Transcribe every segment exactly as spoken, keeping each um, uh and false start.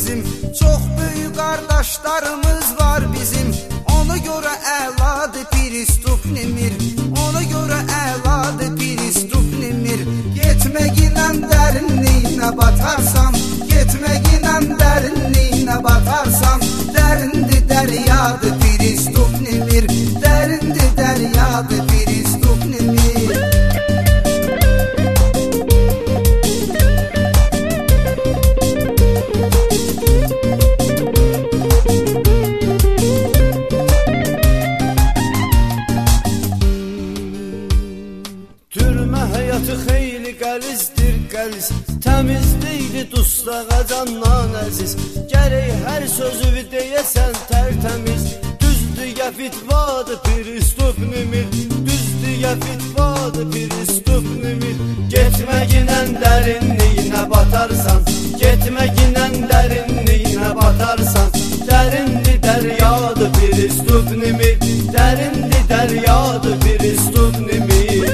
bizim. Çox böyük qardaşlarımız var bizim. Ona görə əladır Pristop Nemir, ona görə əladır Pristop Nemir. Getməginə dərinliyinə batarsam, getməginə dərinliyinə batarsam, dərindi dəryadır Pristop Nemir, dərindi dəryadır Pristop Nemir. Türmə həyatı xeyli qəlizdir qəliz, təmiz deyli dustağa candan əziz. Gərək hər sözü deyəsən tərtəmiz, düzdüyə fitvadır Pristop Nemir, düzdüyə fitvadır Pristop Nemir. Getməginə dərinliyinə batarsan, getməginə dərinliyinə batarsan, dərindi dəryadır Pristop Nemir, dərindi dəryadır Pristop Nemir.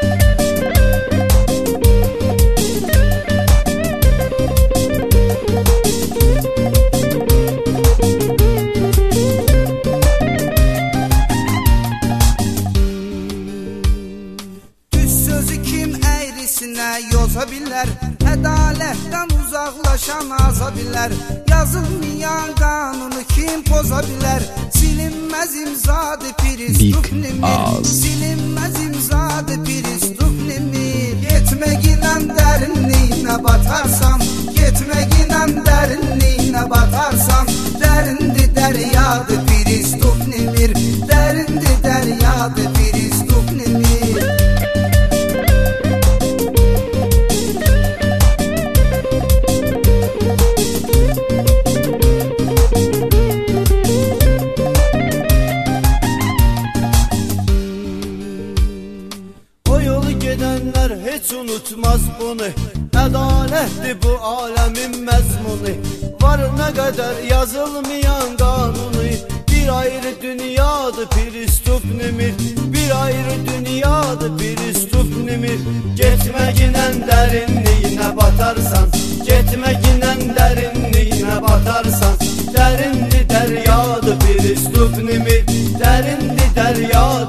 Yoza bilər, ədalətdən uzaqlaşan aza bilər. Yazılmayan qanunu kim poza bilər? Silinməz imzadı Pristop Nemir, silinməz imzadı Pristop Nemir. Getməginə dərinliyinə batarsam, getməginə dərinliyinə batarsam, dərindi dəryadır Pristop Nemir, dərindi dəryadır Pristop Nemir. Gedənlər heç unutmaz bunu, ədalətdir bu aləmin məzmunu. Var nə qədər yazılmayan qanunu, bir ayrı dünyadır Pristop Nemir, bir ayrı dünyadır Pristop Nemir. Getməginə dərinliyinə batarsan, getməginə dərinliyinə batarsan, dərindi dəryadır Pristop Nemir, dərindi dəryadır